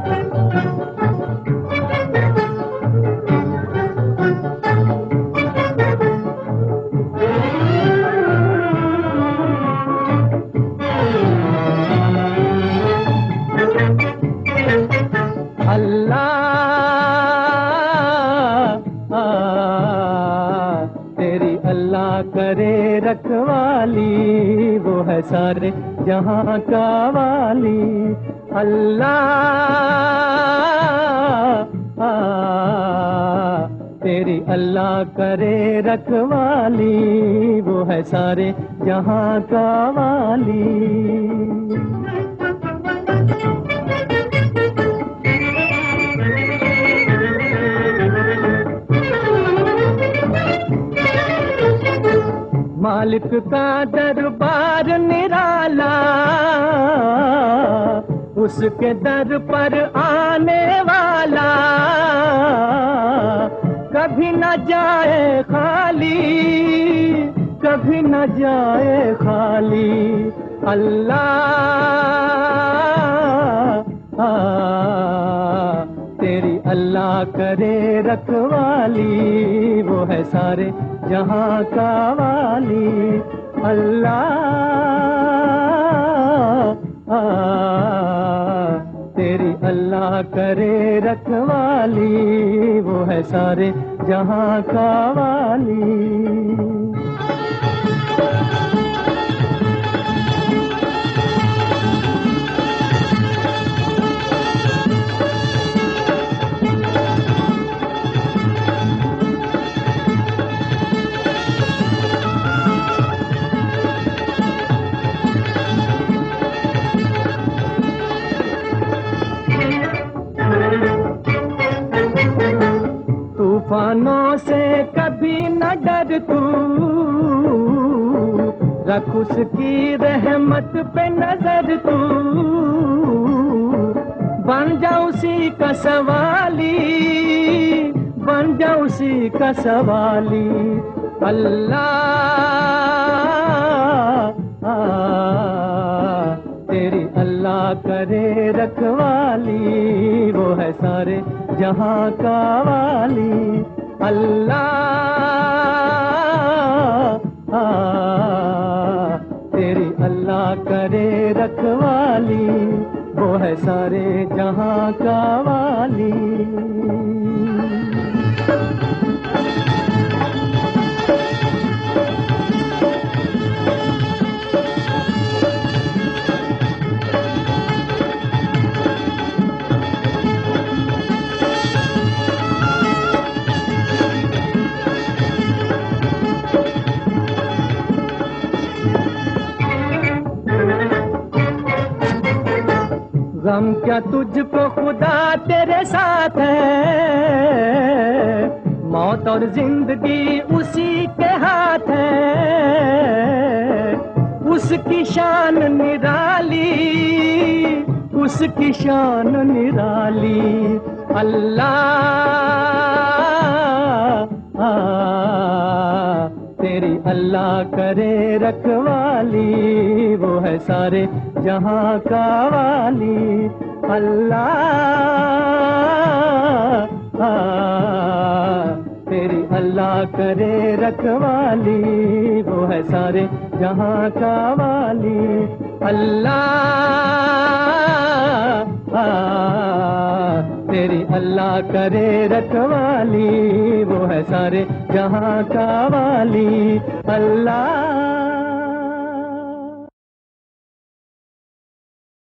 तेरी अल्लाह करे रखवाली, वो है सारे जहां का वाली। अल्लाह तेरी अल्लाह करे रखवाली, वो है सारे जहां का वाली। मालिक का दरबार निराला, उसके दर पर आने वाला कभी न जाए खाली, कभी न जाए खाली। अल्लाह तेरी अल्लाह करे रखवाली, वो है सारे जहां का वाली। अल्लाह तेरी अल्लाह करे रखवाली, वो है सारे जहां का वाली। तूफानों से कभी न डर तू, रख उसकी रहमत पे नजर तू। बन जा उसी का सवाली, बन जा उसी का सवाली। अल्लाह तेरी अल्लाह करे रखवाली, वो है सारे जहां का वाली। अल्लाह तेरी अल्लाह करे रखवाली, वो है सारे जहां का वाली। गम क्या तुझको खुदा तेरे साथ है, मौत और जिंदगी उसी के हाथ है। उसकी शान निराली, उसकी शान निराली। अल्लाह तेरी अल्लाह करे रखवाली, वो है सारे जहां का वाली। अल्लाह तेरी अल्लाह करे रखवाली, वो है सारे जहां का वाली। अल्लाह तेरी अल्लाह करे रखवाली, वो है सारे जहां का वाली। अल्लाह